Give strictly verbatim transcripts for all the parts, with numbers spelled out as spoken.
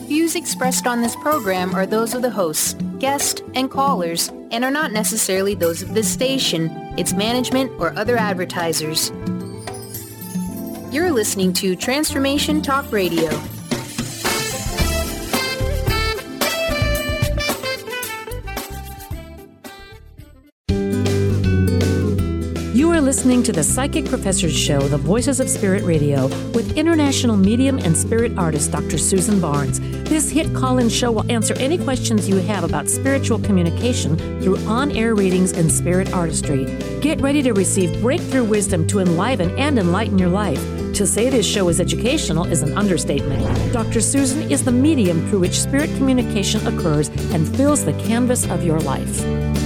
Views expressed on this program are those of the hosts, guests, and callers, and are not necessarily those of this station, its management, or other advertisers. You're listening to Transformation Talk Radio. You are listening to the Psychic Professors Show, The Voices of Spirit Radio, with international medium and spirit artist Doctor Susan Barnes. This hit call-in show will answer any questions you have about spiritual communication through on-air readings and spirit artistry. Get ready to receive breakthrough wisdom to enliven and enlighten your life. To say this show is educational is an understatement. Doctor Susan is the medium through which spirit communication occurs and fills the canvas of your life.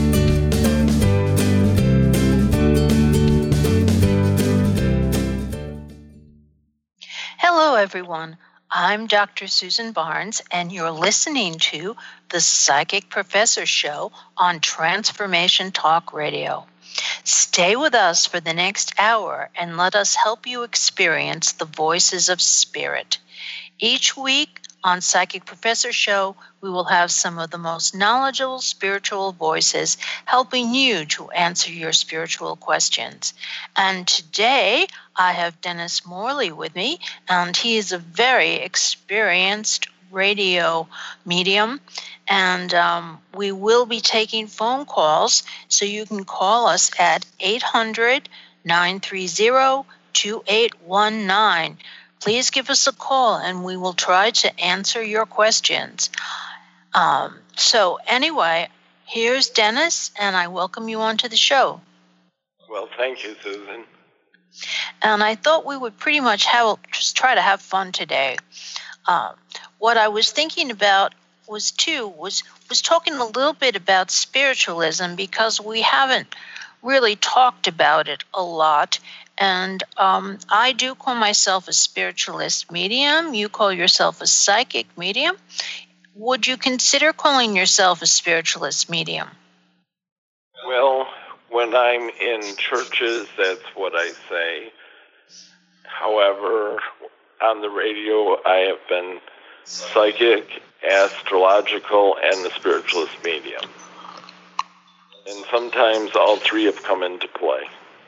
Hello, everyone. I'm Doctor Susan Barnes, and you're listening to the Psychic Professor Show on Transformation Talk Radio. Stay with us for the next hour and let us help you experience the voices of spirit. Each week on Psychic Professor Show, we will have some of the most knowledgeable spiritual voices helping you to answer your spiritual questions. And today, I have Dennis Morley with me, and he is a very experienced radio medium. And um, we will be taking phone calls, so you can call us at eight hundred, nine three zero, two eight one nine. Please give us a call, and we will try to answer your questions. Um, so anyway, here's Dennis, and I welcome you onto the show. Well, thank you, Susan. And I thought we would pretty much have just try to have fun today. Um, what I was thinking about was too was was talking a little bit about spiritualism, because we haven't really talked about it a lot. And um, I do call myself a spiritualist medium. You call yourself a psychic medium. Would you consider calling yourself a spiritualist medium? Well, when I'm in churches, that's what I say. However, on the radio, I have been psychic, astrological, and the spiritualist medium. And sometimes all three have come into play.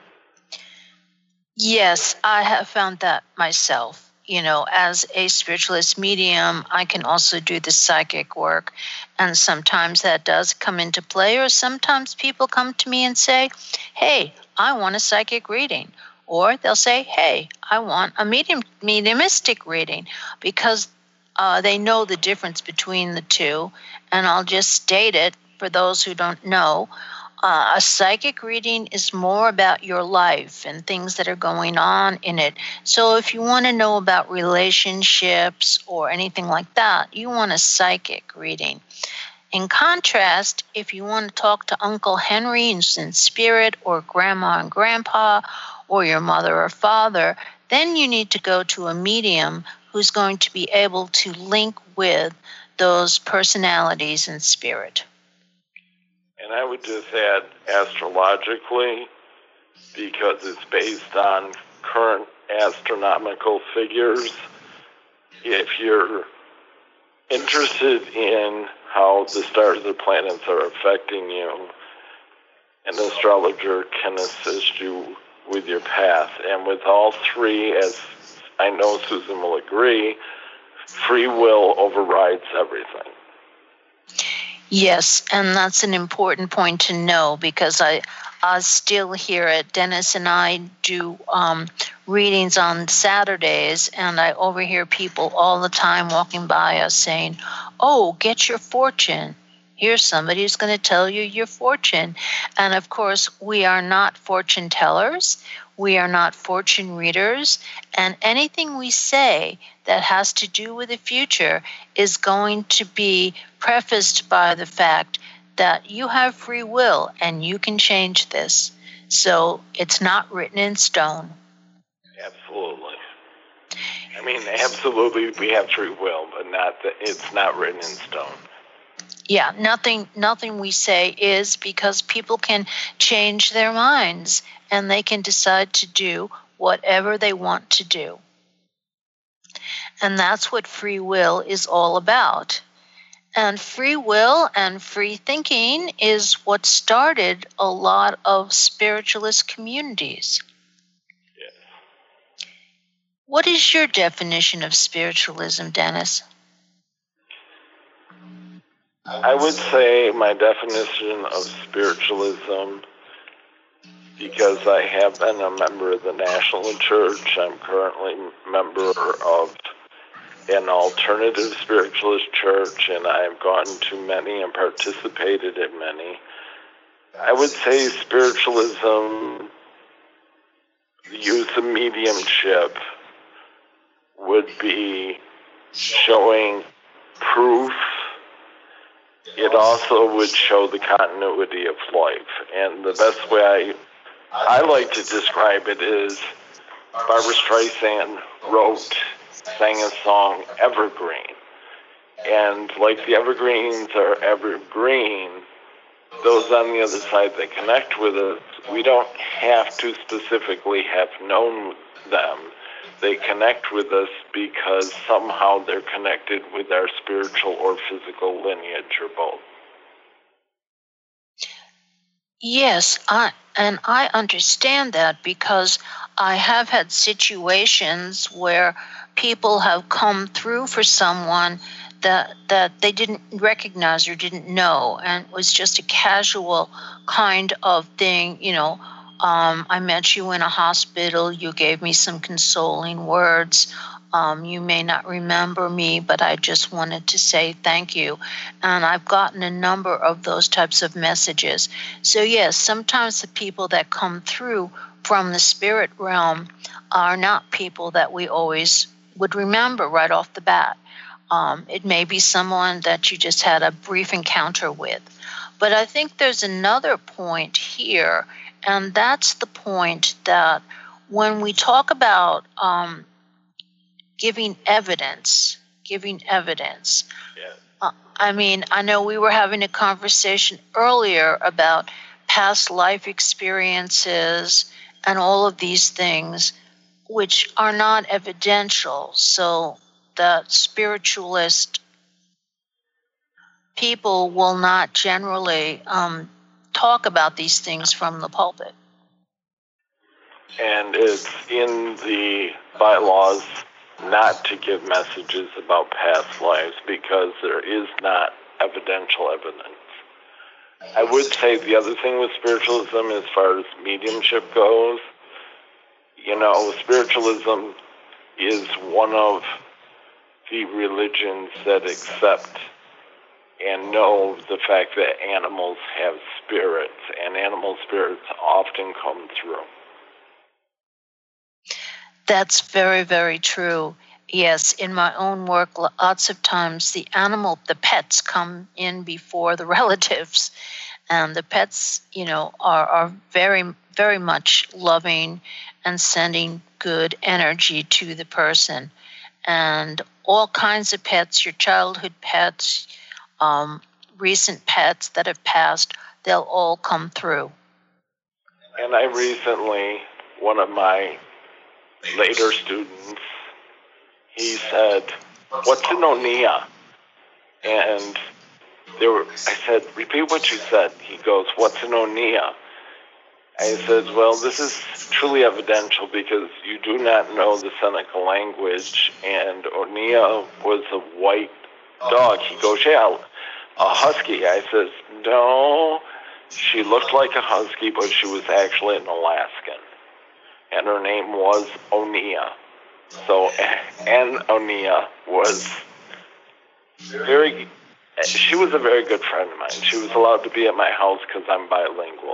Yes, I have found that myself. You know, as a spiritualist medium, I can also do the psychic work, and sometimes that does come into play, or sometimes people come to me and say, hey, I want a psychic reading, or they'll say, hey, I want a medium mediumistic reading, because uh, they know the difference between the two, and I'll just state it for those who don't know. Uh, a psychic reading is more about your life and things that are going on in it. So if you want to know about relationships or anything like that, you want a psychic reading. In contrast, if you want to talk to Uncle Henry in spirit, or Grandma and Grandpa, or your mother or father, then you need to go to a medium who's going to be able to link with those personalities in spirit. And I would just add astrologically, because it's based on current astronomical figures. If you're interested in how the stars and planets are affecting you, an astrologer can assist you with your path. And with all three, as I know Susan will agree, free will overrides everything. Yes, and that's an important point to know, because I, I still hear it. Dennis and I do um, readings on Saturdays, and I overhear people all the time walking by us saying, oh, get your fortune. Here's somebody who's going to tell you your fortune. And of course, we are not fortune tellers. We are not fortune readers. And anything we say that has to do with the future is going to be prefaced by the fact that you have free will and you can change this. So it's not written in stone. Absolutely. I mean, absolutely, we have free will, but not that it's not written in stone. Yeah, nothing nothing we say is, because people can change their minds and they can decide to do whatever they want to do. And that's what free will is all about. And free will and free thinking is what started a lot of spiritualist communities. Yes. What is your definition of spiritualism, Dennis? I would say my definition of spiritualism, because I have been a member of the National Church, I'm currently a member of an alternative spiritualist church, and I've gone to many and participated in many. I would say spiritualism, the use of mediumship, would be showing proof. It also would show the continuity of life. And the best way I, I like to describe it is Barbra Streisand wrote, sang a song, Evergreen. And like the evergreens are evergreen, those on the other side that connect with us, we don't have to specifically have known them. They connect with us because somehow they're connected with our spiritual or physical lineage or both. Yes, I and I understand that because I have had situations where people have come through for someone that that they didn't recognize or didn't know, and it was just a casual kind of thing, you know. Um, I met you in a hospital. You gave me some consoling words. Um, you may not remember me, but I just wanted to say thank you. And I've gotten a number of those types of messages. So yes, sometimes the people that come through from the spirit realm are not people that we always would remember right off the bat. Um, it may be someone that you just had a brief encounter with. But I think there's another point here, and that's the point that when we talk about um, giving evidence, giving evidence, Yeah. uh, I mean, I know we were having a conversation earlier about past life experiences and all of these things, which are not evidential. So the spiritualist people will not generally um, talk about these things from the pulpit. And it's in the bylaws not to give messages about past lives because there is not evidential evidence. I would say the other thing with spiritualism, as far as mediumship goes, you know, spiritualism is one of the religions that accept and know the fact that animals have spirits, and animal spirits often come through. That's very, very true. Yes, in my own work, lots of times the animal, the pets come in before the relatives, and the pets, you know, are, are very, very much loving and sending good energy to the person. And all kinds of pets, your childhood pets, um, recent pets that have passed, they'll all come through. And I recently, one of my later students, he said, "What's an Onia?" And there were, I said, "Repeat what you said." He goes, "What's an Onia?" I said, "Well, this is truly evidential because you do not know the Seneca language, and Onia was a white dog." He goes, "Yeah, a husky." I says, "No, she looked like a husky, but she was actually an Alaskan, and her name was Onia." So, Ann Onia was very, she was a very good friend of mine. She was allowed to be at my house because I'm bilingual.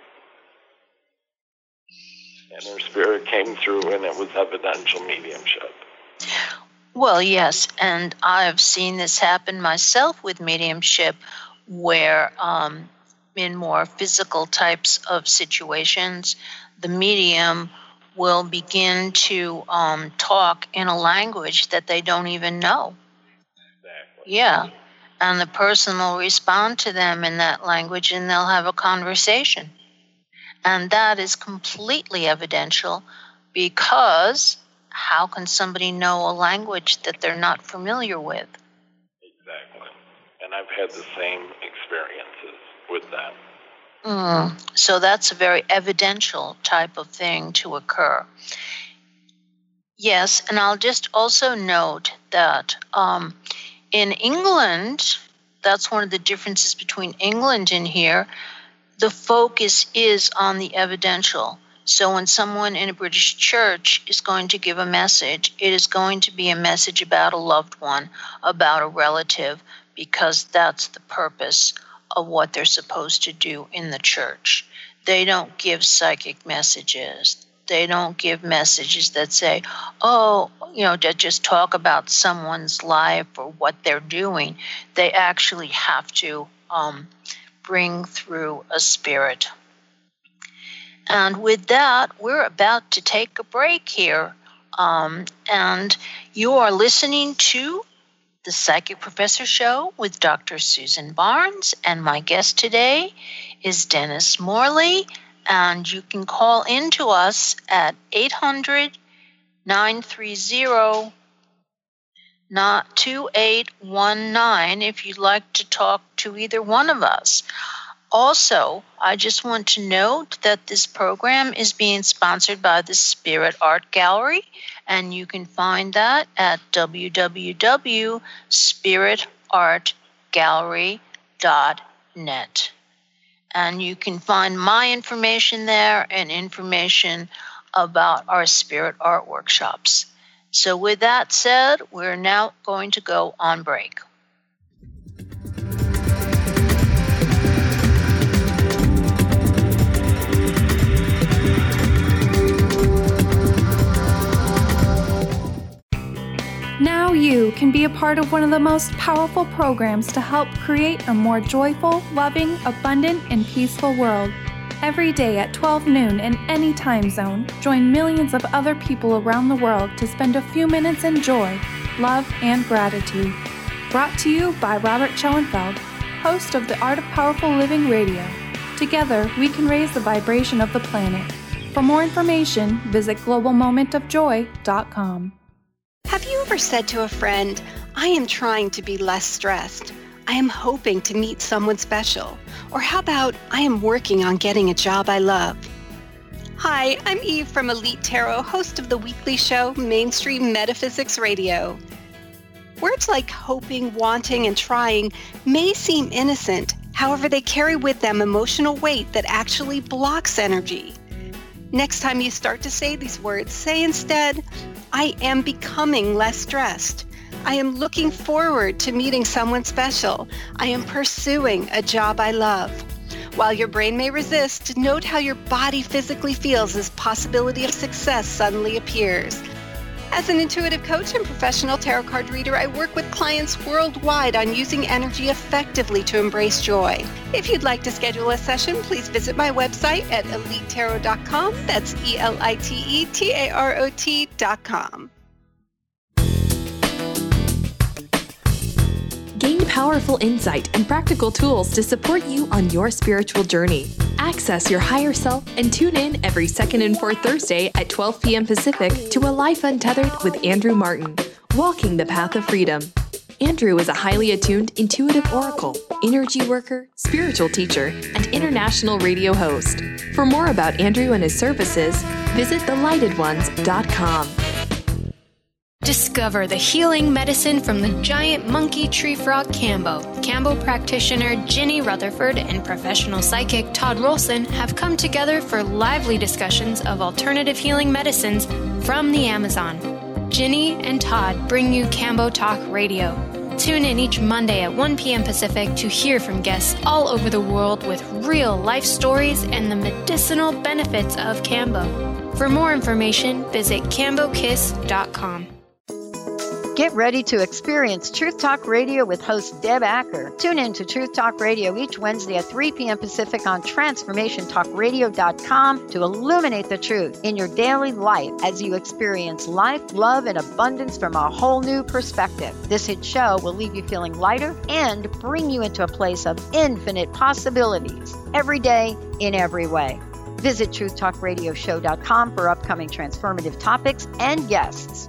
And her spirit came through, and it was evidential mediumship. Well, yes, and I've seen this happen myself with mediumship where um, in more physical types of situations, the medium will begin to um, talk in a language that they don't even know. Exactly. Yeah, and the person will respond to them in that language, and they'll have a conversation. And that is completely evidential because how can somebody know a language that they're not familiar with? Exactly. And I've had the same experiences with that. Mm. So that's a very evidential type of thing to occur. Yes, and I'll just also note that um, in England, that's one of the differences between England and here, the focus is on the evidential. So when someone in a British church is going to give a message, it is going to be a message about a loved one, about a relative, because that's the purpose of what they're supposed to do in the church. They don't give psychic messages. They don't give messages that say, oh, you know, to just talk about someone's life or what they're doing. They actually have to um, bring through a spirit. And with that, we're about to take a break here. Um, and you are listening to the Psychic Professor Show with Doctor Susan Barnes. And my guest today is Dennis Morley. And you can call in to us at eight hundred, nine three zero, two eight one nine if you'd like to talk to either one of us. Also, I just want to note that this program is being sponsored by the Spirit Art Gallery, and you can find that at w w w dot spirit art gallery dot net. And you can find my information there and information about our spirit art workshops. So with that said, we're now going to go on break. Now you can be a part of one of the most powerful programs to help create a more joyful, loving, abundant, and peaceful world. Every day at twelve noon in any time zone, join millions of other people around the world to spend a few minutes in joy, love, and gratitude. Brought to you by Robert Schoenfeld, host of the Art of Powerful Living Radio. Together, we can raise the vibration of the planet. For more information, visit global moment of joy dot com. Have you ever said to a friend, I am trying to be less stressed. I am hoping to meet someone special. Or how about, I am working on getting a job I love. Hi, I'm Eve from Elite Tarot, host of the weekly show, Mainstream Metaphysics Radio. Words like hoping, wanting, and trying may seem innocent. However, they carry with them emotional weight that actually blocks energy. Next time you start to say these words, say instead, I am becoming less stressed. I am looking forward to meeting someone special. I am pursuing a job I love. While your brain may resist, note how your body physically feels as possibility of success suddenly appears. As an intuitive coach and professional tarot card reader, I work with clients worldwide on using energy effectively to embrace joy. If you'd like to schedule a session, please visit my website at elite tarot dot com. That's E L I T E T A R O T dot com. Gain powerful insight and practical tools to support you on your spiritual journey. Access your higher self and tune in every second and fourth Thursday at twelve p.m. Pacific to A Life Untethered with Andrew Martin, Walking the Path of Freedom. Andrew is a highly attuned intuitive oracle, energy worker, spiritual teacher, and international radio host. For more about Andrew and his services, visit the lighted ones dot com. Discover the healing medicine from the giant monkey tree frog Kambo. Kambo practitioner Ginny Rutherford and professional psychic Todd Rolson have come together for lively discussions of alternative healing medicines from the Amazon. Ginny and Todd bring you Kambo Talk Radio. Tune in each Monday at one p.m. Pacific to hear from guests all over the world with real life stories and the medicinal benefits of Kambo. For more information, visit kambo kiss dot com. Get ready to experience Truth Talk Radio with host Deb Acker. Tune in to Truth Talk Radio each Wednesday at three p.m. Pacific on transformation talk radio dot com to illuminate the truth in your daily life as you experience life, love, and abundance from a whole new perspective. This hit show will leave you feeling lighter and bring you into a place of infinite possibilities every day in every way. Visit truth talk radio show dot com for upcoming transformative topics and guests.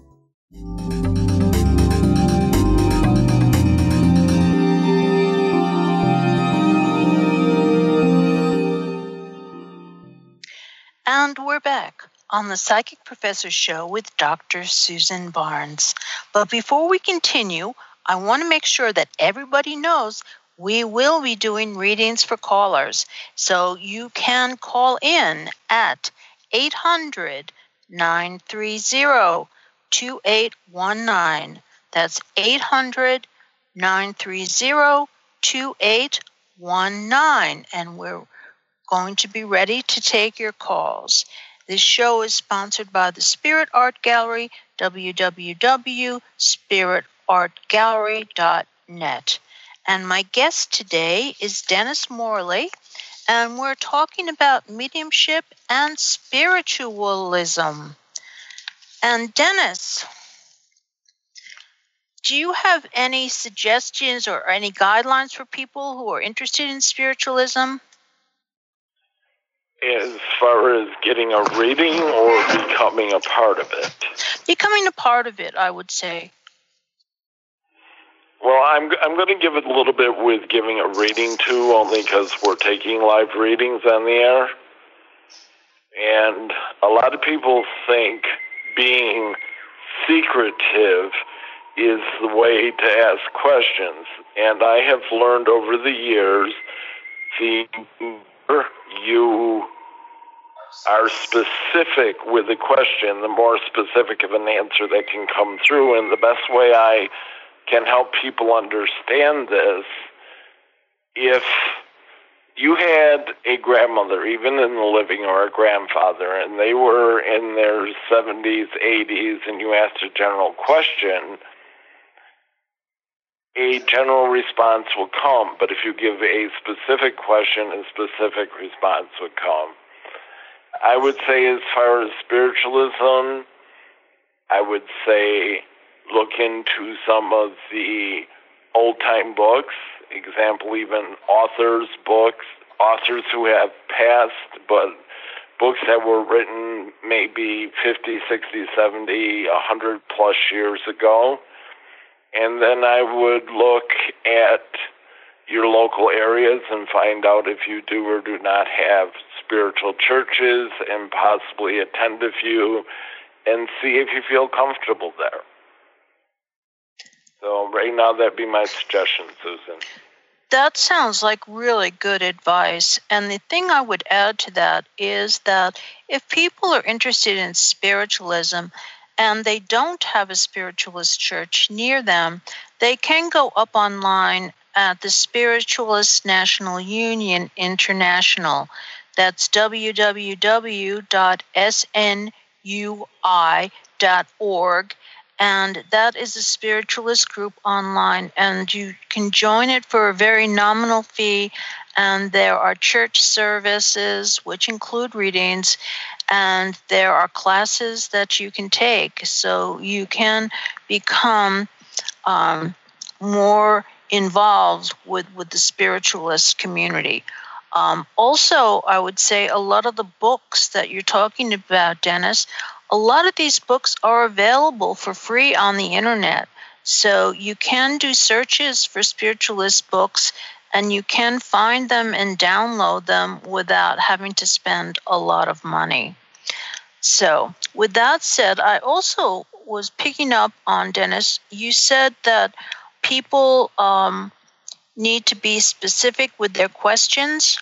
And we're back on the Psychic Professor Show with Doctor Susan Barnes. But before we continue, I want to make sure that everybody knows we will be doing readings for callers. So you can call in at eight hundred, nine three zero, two eight one nine. That's eight hundred, nine three zero, two eight one nine. And we're going to be ready to take your calls. This show is sponsored by the Spirit Art Gallery, w w w dot spirit art gallery dot net. And my guest today is Dennis Morley, and we're talking about mediumship and spiritualism. And Dennis, do you have any suggestions or any guidelines for people who are interested in spiritualism? As far as getting a reading or becoming a part of it? Becoming a part of it, I would say. Well, I'm I'm going to give it a little bit with giving a reading too, only because we're taking live readings on the air. And a lot of people think being secretive is the way to ask questions. And I have learned over the years, the more you are specific with the question, the more specific of an answer that can come through. And the best way I can help people understand this, if you had a grandmother, even in the living, or a grandfather, and they were in their seventies, eighties, and you asked a general question, a general response will come. But if you give a specific question, a specific response would come. I would say as far as spiritualism, I would say look into some of the old-time books, example, even authors' books, authors who have passed, but books that were written maybe fifty, sixty, seventy, one hundred plus years ago. And then I would look at your local areas and find out if you do or do not have spiritual churches, and possibly attend a few and see if you feel comfortable there. So right now, that'd be my suggestion, Susan. That sounds like really good advice. And the thing I would add to that is that if people are interested in spiritualism and they don't have a spiritualist church near them, they can go up online at the Spiritualist National Union International. That's w w w dot s n u i dot org. And that is a spiritualist group online, and you can join it for a very nominal fee. And there are church services, which include readings, and there are classes that you can take. So you can become um, more involved with, with the spiritualist community. Um, also, I would say a lot of the books that you're talking about, Dennis, a lot of these books are available for free on the internet. So you can do searches for spiritualist books, and you can find them and download them without having to spend a lot of money. So with that said, I also was picking up on, Dennis, you said that people um, need to be specific with their questions.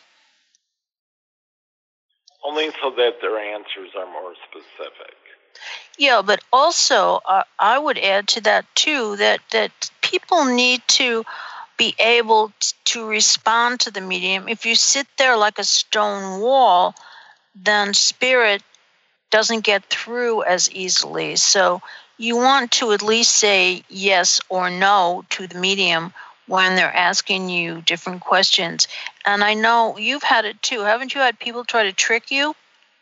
Only so that their answers are more specific. Yeah, but also uh, I would add to that too that, that people need to be able t- to respond to the medium. If you sit there like a stone wall, then spirit doesn't get through as easily. So you want to at least say yes or no to the medium when they're asking you different questions. And I know you've had it too. Haven't you had people try to trick you?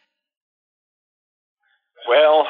Well,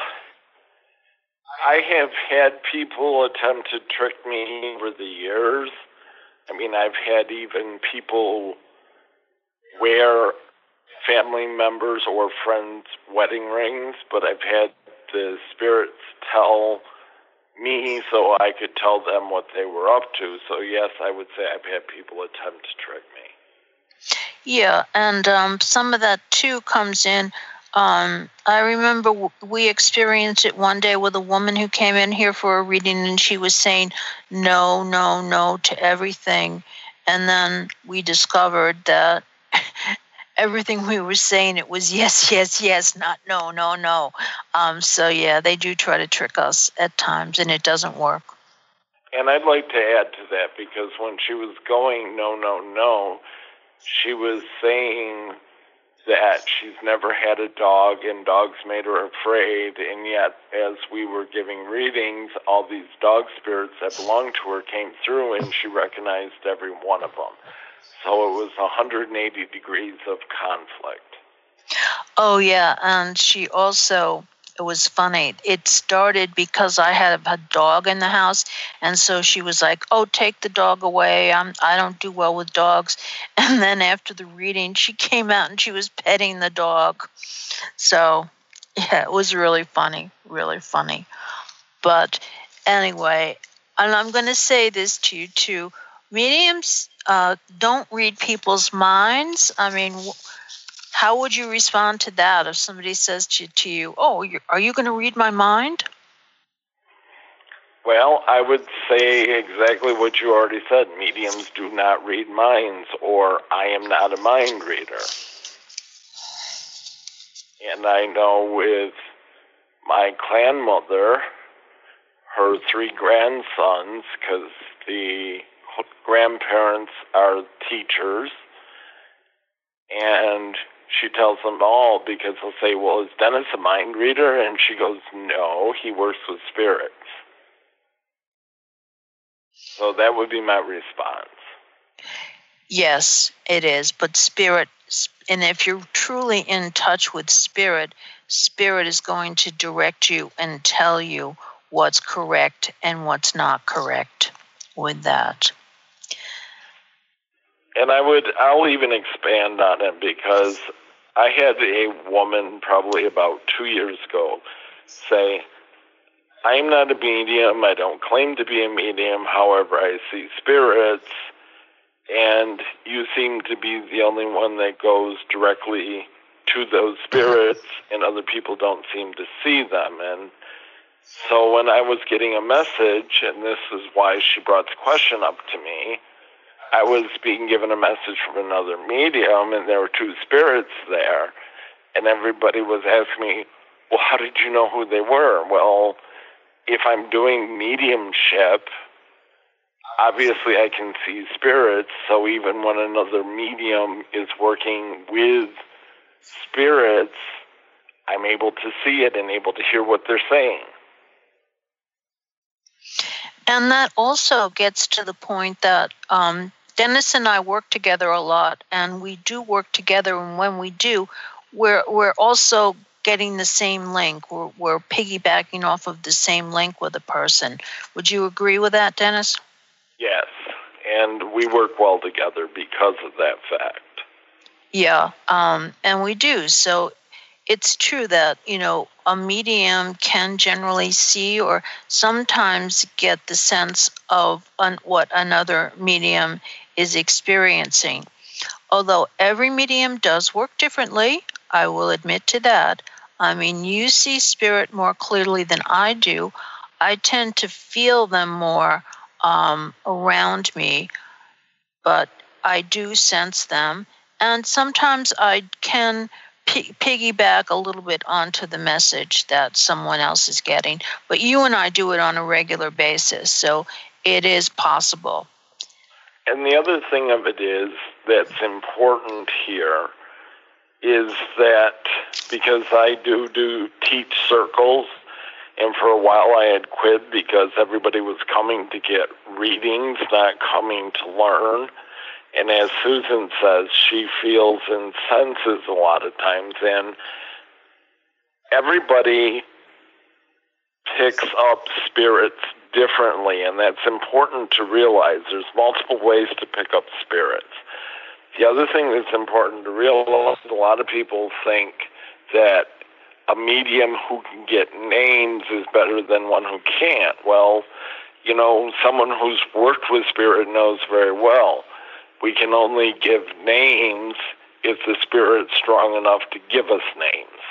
I have had people attempt to trick me over the years. I mean, I've had even people wear family members or friends' wedding rings, but I've had the spirits tell me so I could tell them what they were up to. So yes, I would say I've had people attempt to trick me. Yeah, and um, some of that too comes in. Um, I remember w- we experienced it one day with a woman who came in here for a reading, and she was saying no, no, no to everything. And then we discovered that everything we were saying, it was yes, yes, yes, not no, no, no. Um, so yeah, they do try to trick us at times, and it doesn't work. And I'd like to add to that, because when she was going no, no, no, she was saying that she's never had a dog and dogs made her afraid, and yet as we were giving readings, all these dog spirits that belonged to her came through, and she recognized every one of them. So it was one hundred eighty degrees of conflict. Oh, yeah, and she also, it was funny, it started because I had a dog in the house, and so she was like, oh, take the dog away, I'm, I don't do well with dogs. And then after the reading, she came out and she was petting the dog. So, yeah, it was really funny, really funny. But anyway, and I'm going to say this to you too, mediums uh, don't read people's minds. I mean, how would you respond to that if somebody says to, to you, oh, you're, are you going to read my mind? Well, I would say exactly what you already said. Mediums do not read minds, or I am not a mind reader. And I know with my clan mother, her three grandsons, because the grandparents are teachers, and she tells them all, because they'll say, well, is Dennis a mind reader? And she goes, no, he works with spirits. So that would be my response. Yes, it is. But spirit, and if you're truly in touch with spirit, spirit is going to direct you and tell you what's correct and what's not correct with that. And I would, I'll even expand on it, because I had a woman probably about two years ago say, I'm not a medium, I don't claim to be a medium, however, I see spirits, and you seem to be the only one that goes directly to those spirits, and other people don't seem to see them. And so when I was getting a message, and this is why she brought the question up to me, I was being given a message from another medium, and there were two spirits there, and everybody was asking me, well, how did you know who they were? Well, if I'm doing mediumship, obviously I can see spirits, so even when another medium is working with spirits, I'm able to see it and able to hear what they're saying. And that also gets to the point that um, Dennis and I work together a lot, and we do work together, and when we do, we're we're also getting the same link. We're, we're piggybacking off of the same link with a person. Would you agree with that, Dennis? Yes, and we work well together because of that fact. Yeah, um, and we do. So it's true that, you know, a medium can generally see or sometimes get the sense of un- what another medium is experiencing. Although every medium does work differently, I will admit to that. I mean, you see spirit more clearly than I do. I tend to feel them more um, around me, but I do sense them. And sometimes I can p- piggyback a little bit onto the message that someone else is getting. But you and I do it on a regular basis, so it is possible. And the other thing of it is that's important here is that because I do do teach circles, and for a while I had quit because everybody was coming to get readings, not coming to learn. And as Susan says, she feels and senses a lot of times, and everybody picks up spirits differently, and that's important to realize. There's multiple ways to pick up spirits. The other thing that's important to realize, a lot of people think that a medium who can get names is better than one who can't. Well, you know, someone who's worked with spirit knows very well. We can only give names if the spirit's strong enough to give us names.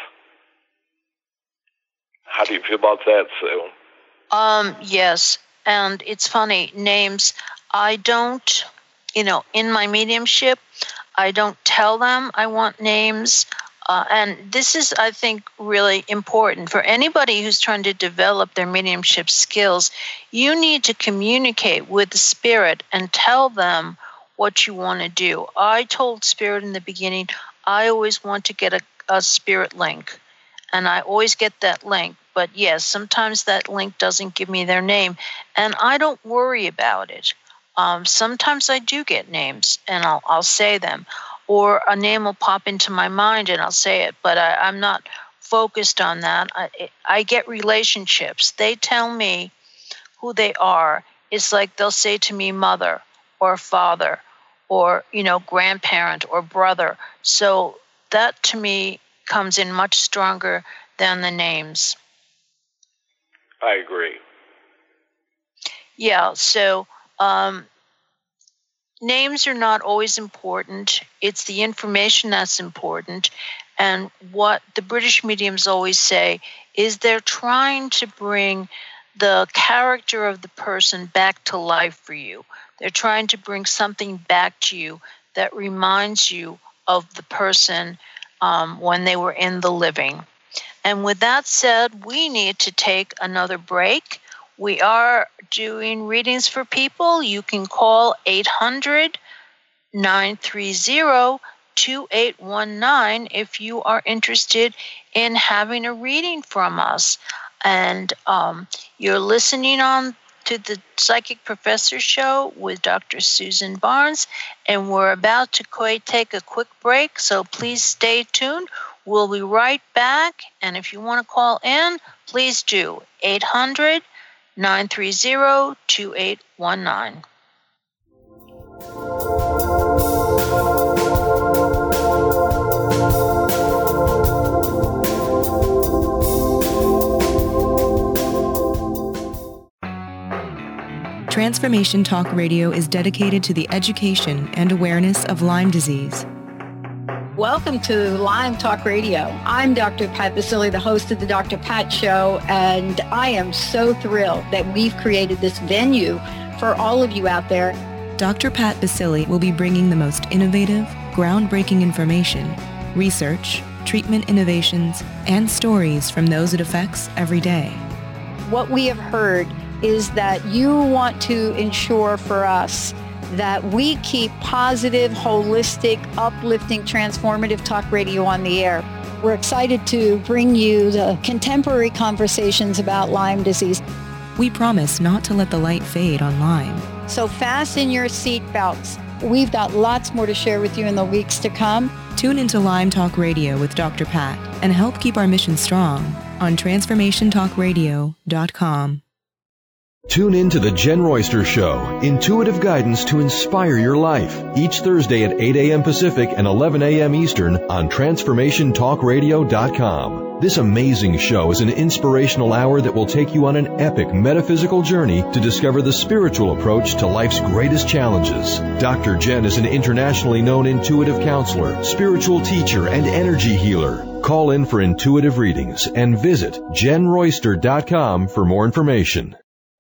How do you feel about that, Sue? Um, yes, and it's funny, names, I don't, you know, in my mediumship, I don't tell them I want names. Uh, and this is, I think, really important for anybody who's trying to develop their mediumship skills. You need to communicate with the spirit and tell them what you want to do. I told spirit in the beginning, I always want to get a, a spirit link, and I always get that link. But yes, sometimes that link doesn't give me their name, and I don't worry about it. Um, sometimes I do get names, and I'll, I'll say them. Or a name will pop into my mind and I'll say it, but I, I'm not focused on that. I, I get relationships. They tell me who they are. It's like they'll say to me mother or father or, you know, grandparent or brother. So that to me comes in much stronger than the names. I agree. Yeah, so um, names are not always important. It's the information that's important. And what the British mediums always say is they're trying to bring the character of the person back to life for you. They're trying to bring something back to you that reminds you of the person um, when they were in the living. And with that said, we need to take another break. We are doing readings for people. You can call eight hundred, nine three zero, two eight one nine if you are interested in having a reading from us. And um, you're listening on to the Psychic Professor Show with Doctor Susan Barnes, and we're about to quite take a quick break, so please stay tuned. We'll be right back, and if you want to call in, please do, eight hundred, nine three zero, two eight one nine. Transformation Talk Radio is dedicated to the education and awareness of Lyme disease. Welcome to Lyme Talk Radio. I'm Doctor Pat Baccili, the host of the Doctor Pat Show, and I am so thrilled that we've created this venue for all of you out there. Doctor Pat Baccili will be bringing the most innovative, groundbreaking information, research, treatment innovations, and stories from those it affects every day. What we have heard is that you want to ensure for us that we keep positive, holistic, uplifting, transformative talk radio on the air. We're excited to bring you the contemporary conversations about Lyme disease. We promise not to let the light fade on Lyme. So fasten your seat belts. We've got lots more to share with you in the weeks to come. Tune into Lyme Talk Radio with Doctor Pat and help keep our mission strong on transformation talk radio dot com. Tune in to The Jen Royster Show, intuitive guidance to inspire your life, each Thursday at eight a.m. Pacific and eleven a.m. Eastern on transformation talk radio dot com. This amazing show is an inspirational hour that will take you on an epic metaphysical journey to discover the spiritual approach to life's greatest challenges. Doctor Jen is an internationally known intuitive counselor, spiritual teacher, and energy healer. Call in for intuitive readings and visit jen royster dot com for more information.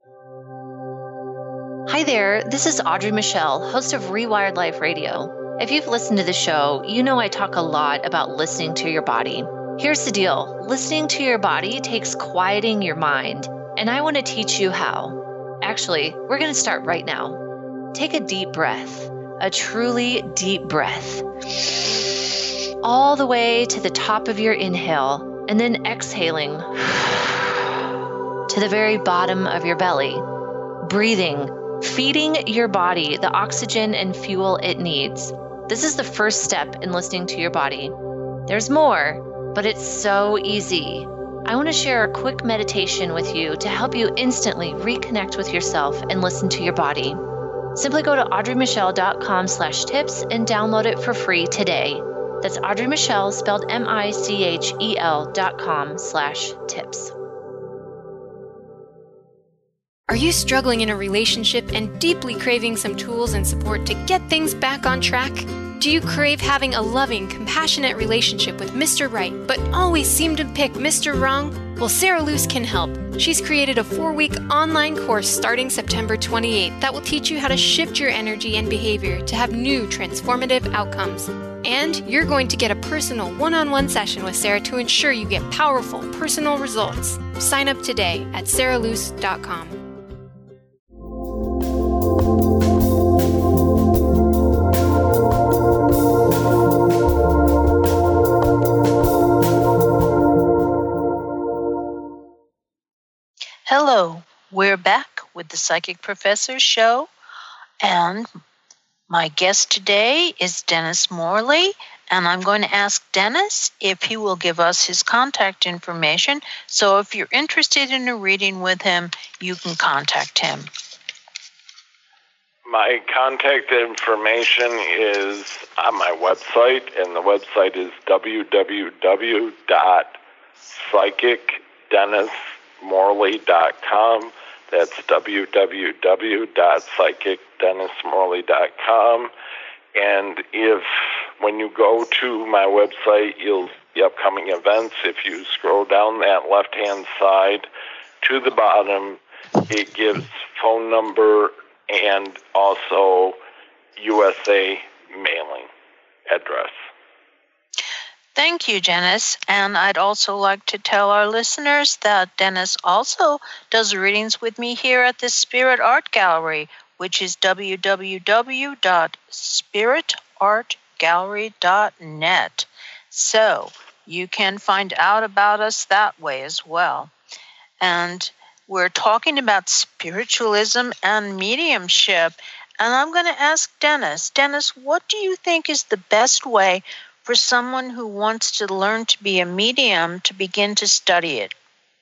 Hi there, this is Audrey Michelle, host of Rewired Life Radio. If you've listened to the show, you know I talk a lot about listening to your body. Here's the deal. Listening to your body takes quieting your mind, and I want to teach you how. Actually, we're going to start right now. Take a deep breath, a truly deep breath, all the way to the top of your inhale, and then exhaling to the very bottom of your belly, breathing, feeding your body the oxygen and fuel it needs. This is the first step in listening to your body. There's more, but it's so easy. I want to share a quick meditation with you to help you instantly reconnect with yourself and listen to your body. Simply go to audreymichelle.com slash tips and download it for free today. That's Audrey Michelle, spelled M I C H E L dot com slash tips. Are you struggling in a relationship and deeply craving some tools and support to get things back on track? Do you crave having a loving, compassionate relationship with Mister Right, but always seem to pick Mister Wrong? Well, Sarah Luce can help. She's created a four-week online course starting September twenty-eighth that will teach you how to shift your energy and behavior to have new transformative outcomes. And you're going to get a personal one-on-one session with Sarah to ensure you get powerful, personal results. Sign up today at sarah luce dot com. Hello, we're back with the Psychic Professor Show, and my guest today is Dennis Morley, and I'm going to ask Dennis if he will give us his contact information, so if you're interested in a reading with him, you can contact him. My contact information is on my website, and the website is w w w dot psychic dennis morley dot com. That's w w w dot psychic dennis morley dot com. And if, when you go to my website, you'll see upcoming events. If you scroll down that left-hand side to the bottom, it gives phone number and also U S A mailing address. Thank you, Dennis. And I'd also like to tell our listeners that Dennis also does readings with me here at the Spirit Art Gallery, which is w w w dot spirit art gallery dot net. So you can find out about us that way as well. And we're talking about spiritualism and mediumship. And I'm going to ask Dennis, Dennis, what do you think is the best way for someone who wants to learn to be a medium to begin to study it?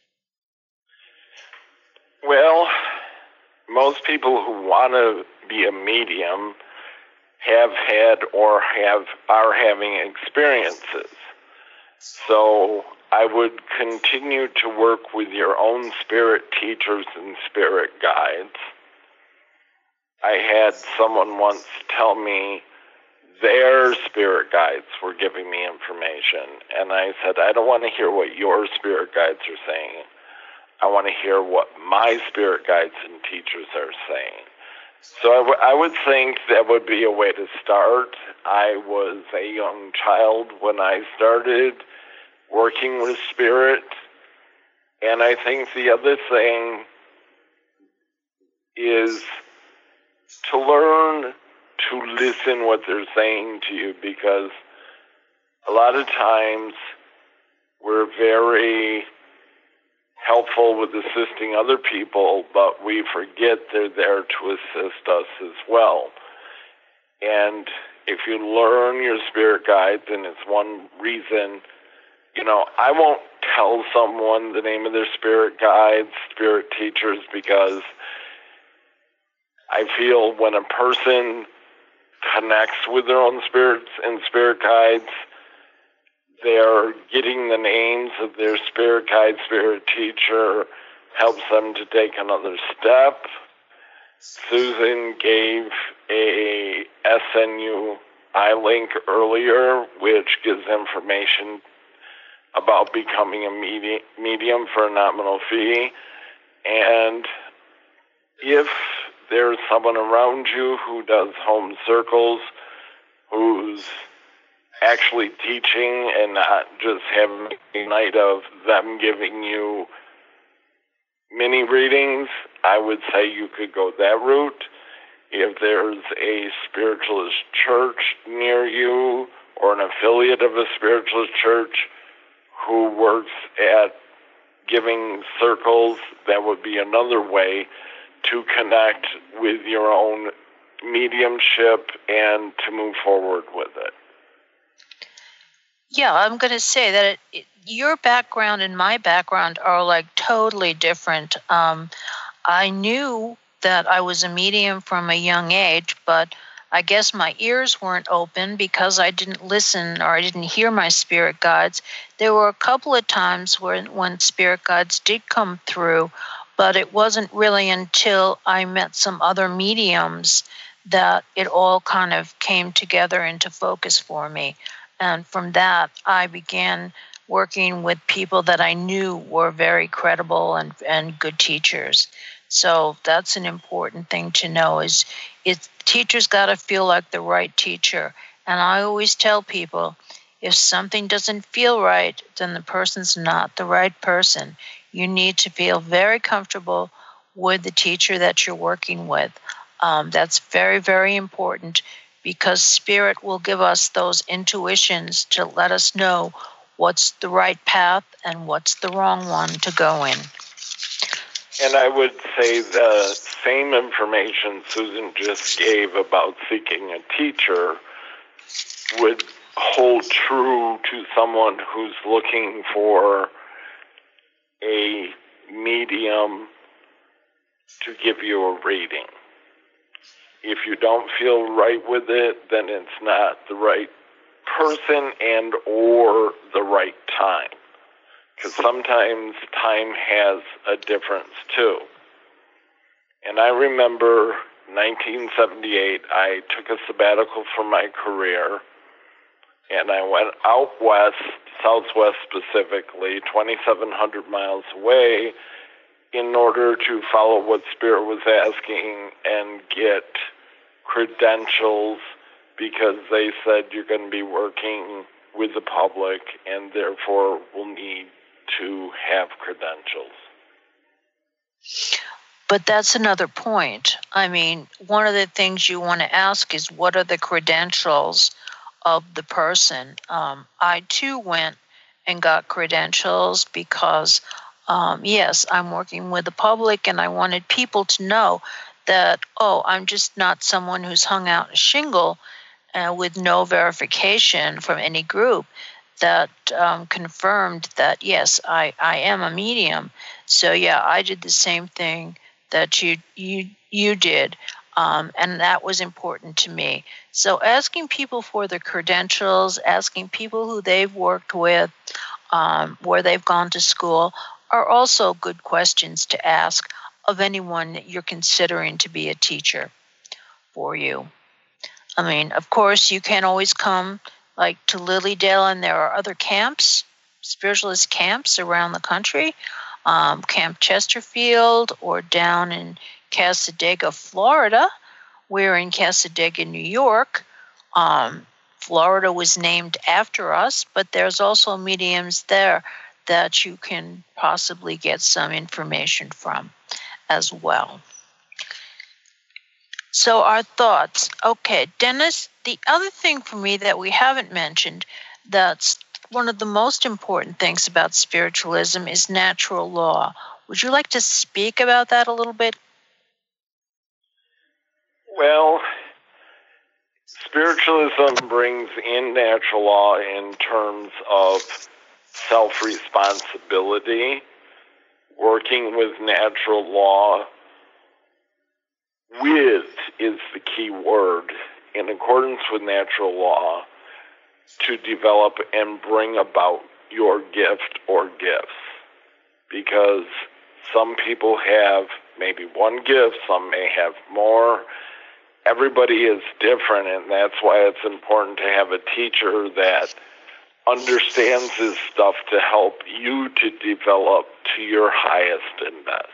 Well, most people who want to be a medium have had or have are having experiences. So I would continue to work with your own spirit teachers and spirit guides. I had someone once tell me their spirit guides were giving me information, and I said, I don't want to hear what your spirit guides are saying. I want to hear what my spirit guides and teachers are saying. So I, w- I would think that would be a way to start. I was a young child when I started working with spirit, and I think the other thing is to learn to listen what they're saying to you, because a lot of times we're very helpful with assisting other people, but we forget they're there to assist us as well. And if you learn your spirit guides, and it's one reason, you know, I won't tell someone the name of their spirit guides, spirit teachers, because I feel when a person connects with their own spirits and spirit guides, they're getting the names of their spirit guide, spirit teacher, helps them to take another step. Susan gave a S N U iLink earlier, which gives information about becoming a medi- medium for a nominal fee. And if there's someone around you who does home circles, who's actually teaching and not just having a night of them giving you mini readings, I would say you could go that route. If there's a spiritualist church near you or an affiliate of a spiritualist church who works at giving circles, that would be another way to connect with your own mediumship and to move forward with it. Yeah, I'm going to say that it, it, your background and my background are like totally different. Um, I knew that I was a medium from a young age, but I guess my ears weren't open because I didn't listen or I didn't hear my spirit guides. There were a couple of times when, when spirit guides did come through, but it wasn't really until I met some other mediums that it all kind of came together into focus for me. And from that, I began working with people that I knew were very credible and, and good teachers. So that's an important thing to know is it's, teachers got to feel like the right teacher. And I always tell people, if something doesn't feel right, then the person's not the right person. You need to feel very comfortable with the teacher that you're working with. Um, that's very, very important because Spirit will give us those intuitions to let us know what's the right path and what's the wrong one to go in. And I would say the same information Susan just gave about seeking a teacher would hold true to someone who's looking for a medium to give you a reading. If you don't feel right with it, then it's not the right person and or the right time. Because sometimes time has a difference too. And I remember nineteen seventy-eight, I took a sabbatical from my career, and I went out west, southwest specifically, twenty-seven hundred miles away, in order to follow what Spirit was asking and get credentials, because they said you're going to be working with the public and therefore will need to have credentials. But that's another point. I mean, one of the things you want to ask is what are the credentials of the person? Um, I too went and got credentials because, um, yes, I'm working with the public and I wanted people to know that, oh, I'm just not someone who's hung out a shingle uh, with no verification from any group that um, confirmed that, yes, I, I am a medium. So, yeah, I did the same thing that you you you did, um, and that was important to me. So asking people for their credentials, asking people who they've worked with, um, where they've gone to school, are also good questions to ask of anyone that you're considering to be a teacher for you. I mean, of course, you can always come like to Lilydale, and there are other camps, spiritualist camps around the country, um, Camp Chesterfield, or down in Cassadaga, Florida. We're in Cassadaga, New York. Um, Florida was named after us, but there's also mediums there that you can possibly get some information from as well. So our thoughts. Okay, Dennis, the other thing for me that we haven't mentioned that's one of the most important things about spiritualism is natural law. Would you like to speak about that a little bit? Well, spiritualism brings in natural law in terms of self-responsibility, working with natural law. With is the key word, in accordance with natural law, to develop and bring about your gift or gifts. Because some people have maybe one gift, some may have more. Everybody is different, and that's why it's important to have a teacher that understands this stuff to help you to develop to your highest and best.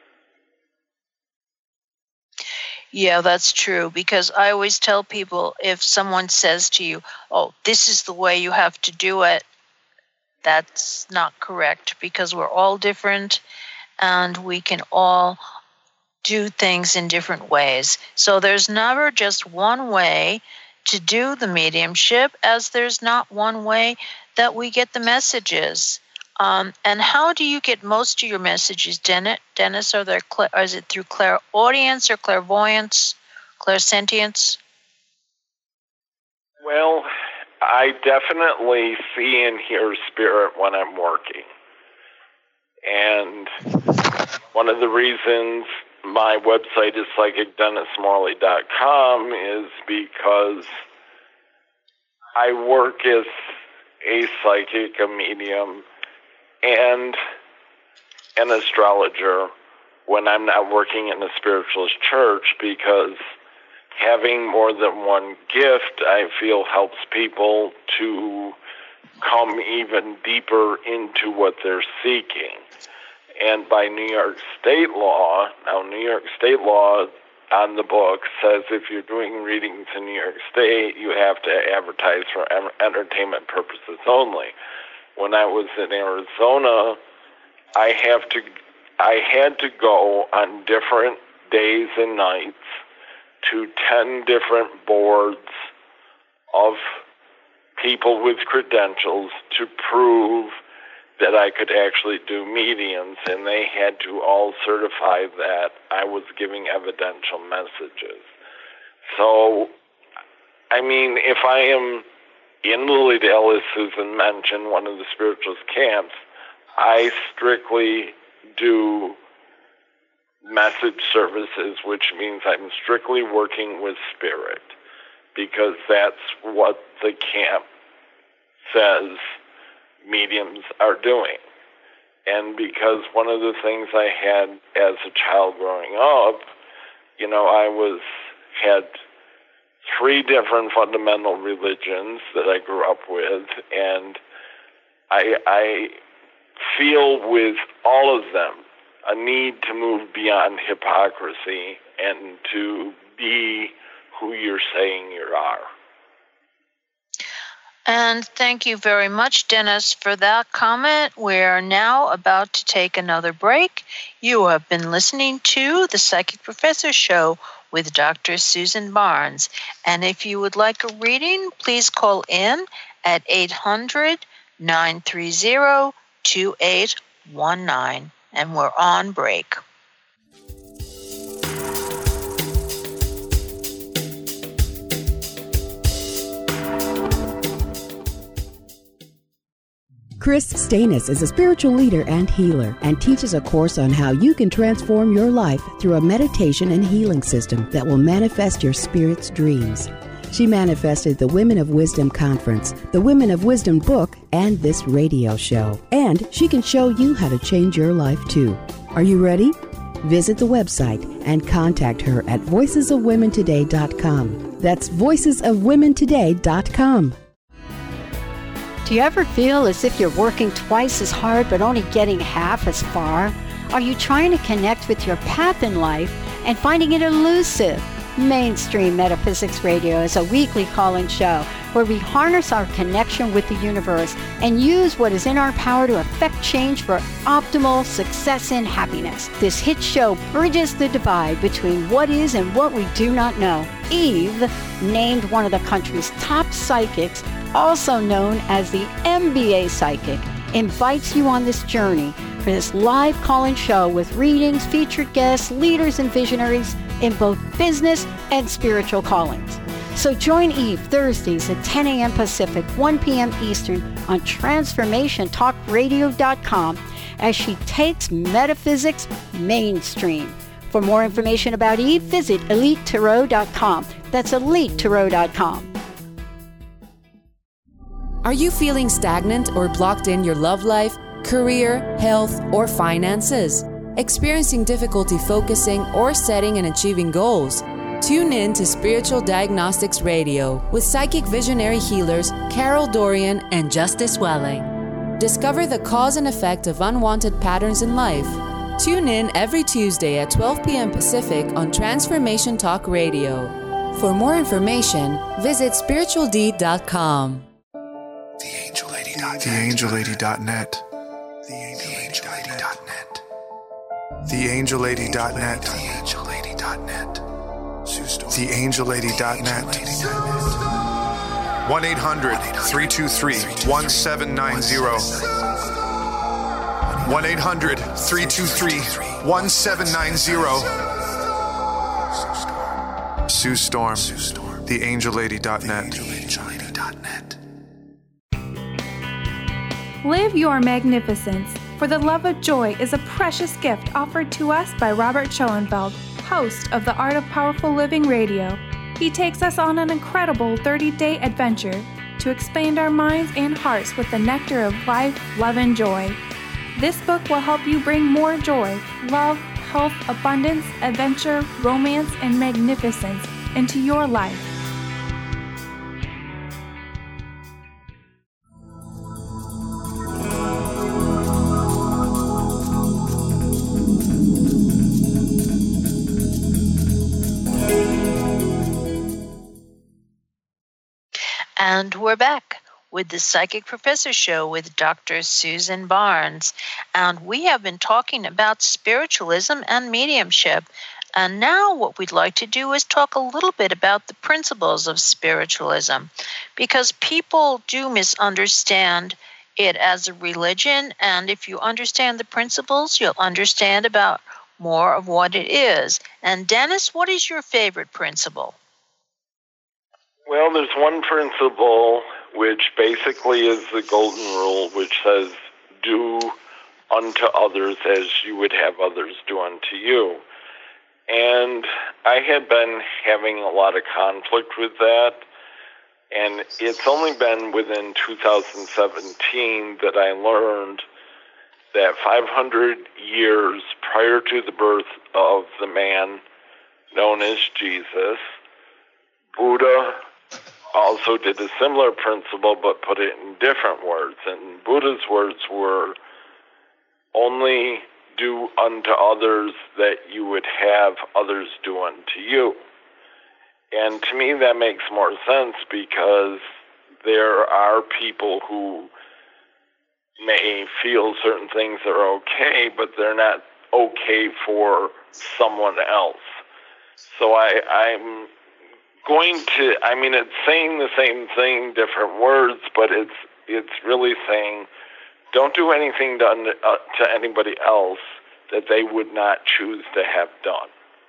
Yeah, that's true, because I always tell people if someone says to you, oh, this is the way you have to do it, that's not correct, because we're all different and we can all do things in different ways. So there's never just one way to do the mediumship, as there's not one way that we get the messages. Um, and how do you get most of your messages, Dennis? Dennis, are there cl- or is it through clairaudience or clairvoyance, clairsentience? Well, I definitely see and hear spirit when I'm working. And one of the reasons my website is psychic dennis morley dot com is because I work as a psychic, a medium, and an astrologer when I'm not working in a spiritualist church, because having more than one gift, I feel, helps people to come even deeper into what they're seeking. And by New York state law, now New York state law on the book says if you're doing readings in New York State, you have to advertise for entertainment purposes only. When I was in Arizona, I have to, I had to go on different days and nights to ten different boards of people with credentials to prove that I could actually do mediums, and they had to all certify that I was giving evidential messages. So, I mean, if I am in Lilydale, as Susan mentioned, one of the spiritualist camps, I strictly do message services, which means I'm strictly working with spirit, because that's what the camp says mediums are doing. And because one of the things I had as a child growing up, you know, I was had three different fundamental religions that I grew up with, and I, I feel with all of them a need to move beyond hypocrisy and to be who you're saying you are. And thank you very much, Dennis, for that comment. We're now about to take another break. You have been listening to the Psychic Professor Show with Doctor Susan Barnes. And if you would like a reading, please call in at eight hundred, nine three zero, two eight one nine. And we're on break. Chris Stanis is a spiritual leader and healer and teaches a course on how you can transform your life through a meditation and healing system that will manifest your spirit's dreams. She manifested the Women of Wisdom Conference, the Women of Wisdom book, and this radio show. And she can show you how to change your life too. Are you ready? Visit the website and contact her at voices of women today dot com. That's voices of women today dot com. Do you ever feel as if you're working twice as hard but only getting half as far? Are you trying to connect with your path in life and finding it elusive? Mainstream Metaphysics Radio is a weekly call-in show where we harness our connection with the universe and use what is in our power to affect change for optimal success and happiness. This hit show bridges the divide between what is and what we do not know. Eve, named one of the country's top psychics, also known as the M B A Psychic, invites you on this journey for this live call-in show with readings, featured guests, leaders, and visionaries in both business and spiritual callings. So join Eve Thursdays at ten a.m. Pacific, one p.m. Eastern on transformation talk radio dot com as she takes metaphysics mainstream. For more information about Eve, visit elite tarot dot com. That's elite tarot dot com. Are you feeling stagnant or blocked in your love life, career, health, or finances? Experiencing difficulty focusing or setting and achieving goals? Tune in to Spiritual Diagnostics Radio with psychic visionary healers Carol Dorian and Justice Welling. Discover the cause and effect of unwanted patterns in life. Tune in every Tuesday at twelve p.m. Pacific on Transformation Talk Radio. For more information, visit spiritual d dot com. the angel lady dot net. the angel lady dot net. the angel lady dot net. the angel lady dot net. the angel lady dot net. one eight hundred, three two three, one seven nine zero. one eight hundred, three two three, one seven nine zero. Sue Storm, the angel lady dot net. Live your magnificence. For the love of joy is a precious gift offered to us by Robert Schoenfeld, host of the Art of Powerful Living Radio. He takes us on an incredible thirty-day adventure to expand our minds and hearts with the nectar of life, love, and joy. This book will help you bring more joy, love, health, abundance, adventure, romance, and magnificence into your life. And we're back with the Psychic Professor Show with Doctor Susan Barnes. And we have been talking about spiritualism and mediumship. And now what we'd like to do is talk a little bit about the principles of spiritualism, because people do misunderstand it as a religion. And if you understand the principles, you'll understand about more of what it is. And Dennis, what is your favorite principle? Well, there's one principle which basically is the golden rule, which says, do unto others as you would have others do unto you. And I had been having a lot of conflict with that, and it's only been within two thousand seventeen that I learned that five hundred years prior to the birth of the man known as Jesus, Buddha also did a similar principle but put it in different words. And Buddha's words were, only do unto others that you would have others do unto you. And to me that makes more sense, because there are people who may feel certain things are okay, but they're not okay for someone else. So I, I'm going to, I mean, it's saying the same thing, different words, but it's it's really saying, don't do anything to, uh, to anybody else that they would not choose to have done.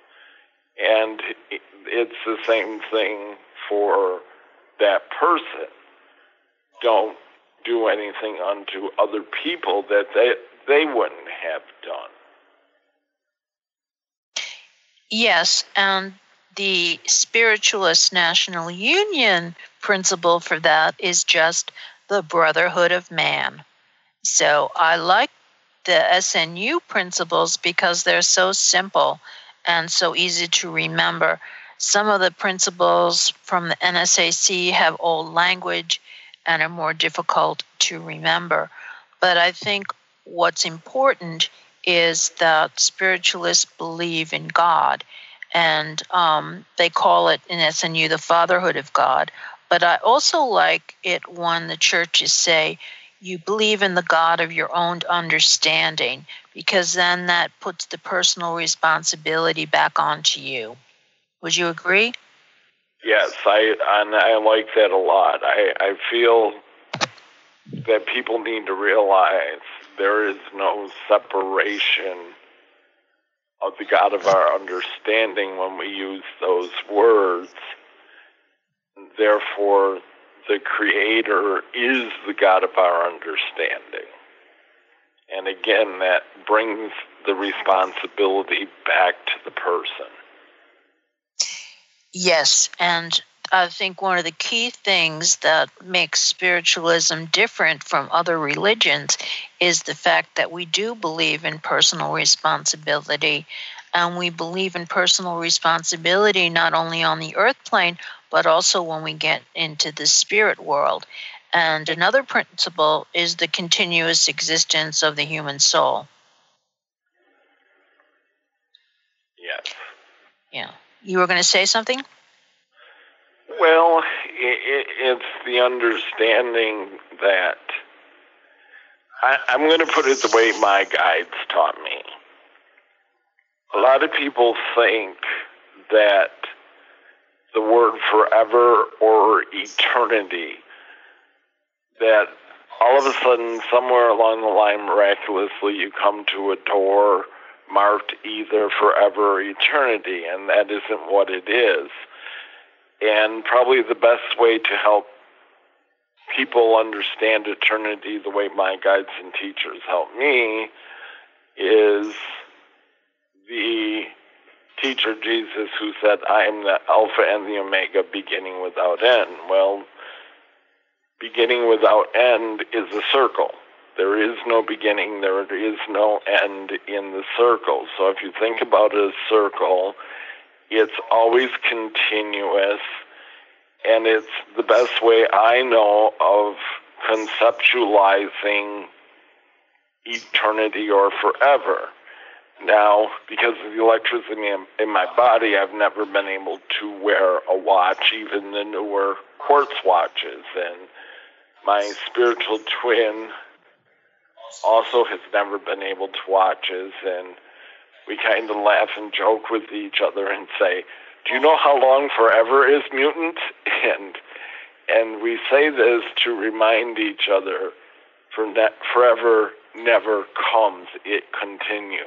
And it's the same thing for that person. Don't do anything unto other people that they, they wouldn't have done. Yes, and the Spiritualist National Union principle for that is just the brotherhood of man. So I like the S N U principles because they're so simple and so easy to remember. Some of the principles from the N S A C have old language and are more difficult to remember. But I think what's important is that spiritualists believe in God. And um, they call it in S N U the fatherhood of God. But I also like it when the churches say you believe in the God of your own understanding, because then that puts the personal responsibility back onto you. Would you agree? Yes, I and I like that a lot. I, I feel that people need to realize there is no separation of the God of our understanding when we use those words. Therefore, the Creator is the God of our understanding. And again, that brings the responsibility back to the person. Yes, and I think one of the key things that makes spiritualism different from other religions is the fact that we do believe in personal responsibility, and we believe in personal responsibility not only on the earth plane, but also when we get into the spirit world. And another principle is the continuous existence of the human soul. Yes. Yeah. You were going to say something? Well, it, it's the understanding that I, I'm going to put it the way my guides taught me. A lot of people think that the word forever or eternity, that all of a sudden, somewhere along the line, miraculously, you come to a door marked either forever or eternity, and that isn't what it is. And probably the best way to help people understand eternity the way my guides and teachers help me is the teacher Jesus who said, I am the Alpha and the Omega, beginning without end. Well, beginning without end is a circle. There is no beginning, there is no end in the circle. So if you think about a circle, it's always continuous, and it's the best way I know of conceptualizing eternity or forever. Now, because of the electricity in, in my body, I've never been able to wear a watch, even the newer quartz watches, and my spiritual twin also has never been able to watches, and we kind of laugh and joke with each other and say, do you know how long forever is, mutant? And and we say this to remind each other, for ne- forever never comes, it continues.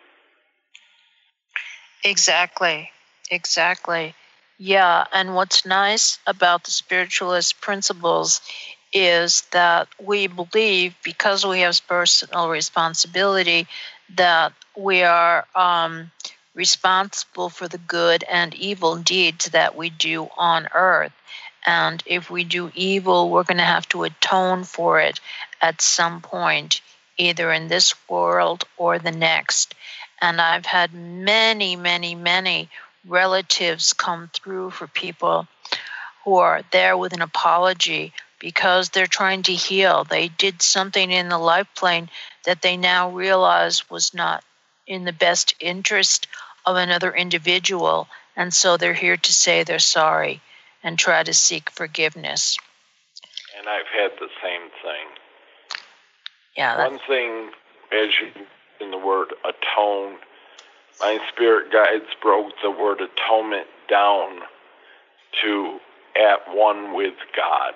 Exactly, exactly. Yeah, and what's nice about the spiritualist principles is that we believe, because we have personal responsibility, that we are um, responsible for the good and evil deeds that we do on earth. And if we do evil, we're going to have to atone for it at some point, either in this world or the next. And I've had many, many, many relatives come through for people who are there with an apology because they're trying to heal. They did something in the life plane that they now realize was not in the best interest of another individual, and so they're here to say they're sorry and try to seek forgiveness. And I've had the same thing. Yeah. One thing, as you in the word atone, my spirit guides broke the word atonement down to at one with God,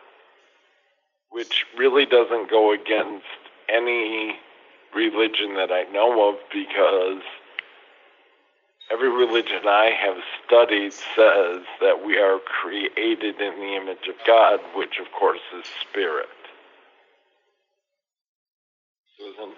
which really doesn't go against any religion that I know of, because every religion I have studied says that we are created in the image of God, which of course is spirit. Susan?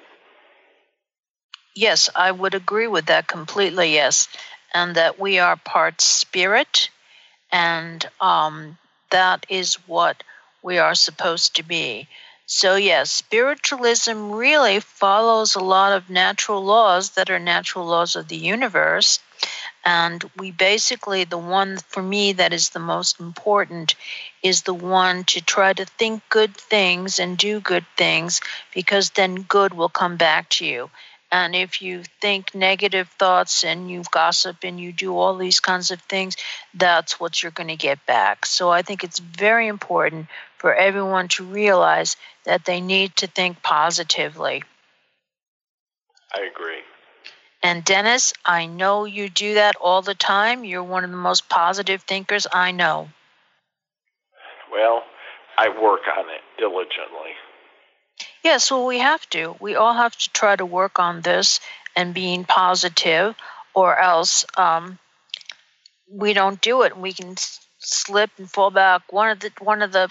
Yes, I would agree with that completely, yes. And that we are part spirit, and um, that is what we are supposed to be. So yes, spiritualism really follows a lot of natural laws that are natural laws of the universe. And we basically, the one for me that is the most important is the one to try to think good things and do good things, because then good will come back to you. And if you think negative thoughts and you gossip and you do all these kinds of things, that's what you're going to get back. So I think it's very important for everyone to realize that they need to think positively. I agree. And Dennis, I know you do that all the time. You're one of the most positive thinkers I know. Well, I work on it diligently. Yes, well, we have to. We all have to try to work on this and being positive, or else um, we don't do it. We can slip and fall back. One of the one of the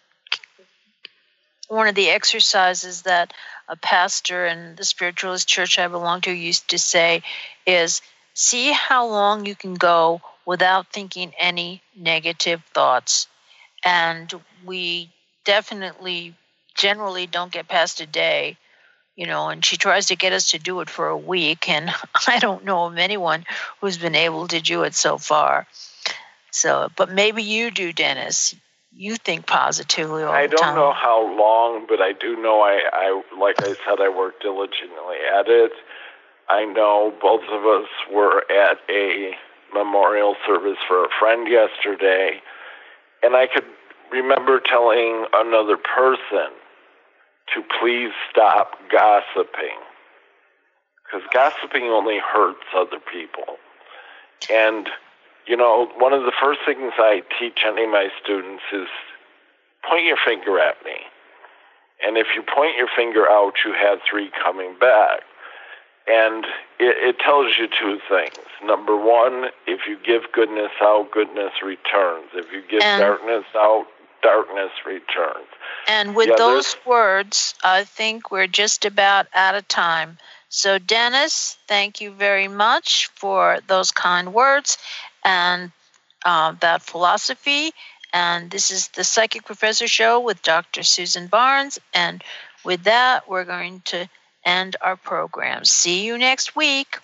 one of the exercises that a pastor in the spiritualist church I belong to used to say is, see how long you can go without thinking any negative thoughts. And we definitely generally don't get past a day, you know, and she tries to get us to do it for a week, and I don't know of anyone who's been able to do it so far. So, but maybe you do, Dennis. You think positively all I the time. I don't know how long, but I do know I, I, like I said, I work diligently at it. I know both of us were at a memorial service for a friend yesterday, and I could remember telling another person to please stop gossiping, because gossiping only hurts other people. And, you know, one of the first things I teach any of my students is point your finger at me. And if you point your finger out, you have three coming back. And it, it tells you two things. Number one, if you give goodness out, goodness returns. If you give and darkness out, darkness returns. And with yeah, those words, I think we're just about out of time. So, Dennis, thank you very much for those kind words and uh, that philosophy. And this is the Psychic Professor Show with Doctor Susan Barnes. And with that, we're going to end our program. See you next week.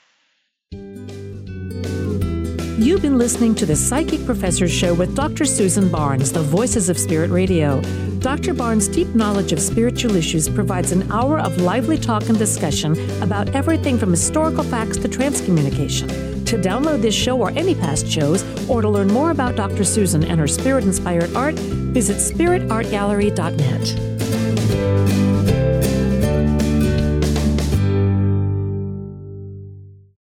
You've been listening to the Psychic Professor Show with Doctor Susan Barnes, the Voices of Spirit Radio. Doctor Barnes' deep knowledge of spiritual issues provides an hour of lively talk and discussion about everything from historical facts to transcommunication. To download this show or any past shows, or to learn more about Doctor Susan and her spirit-inspired art, visit spirit art gallery dot net.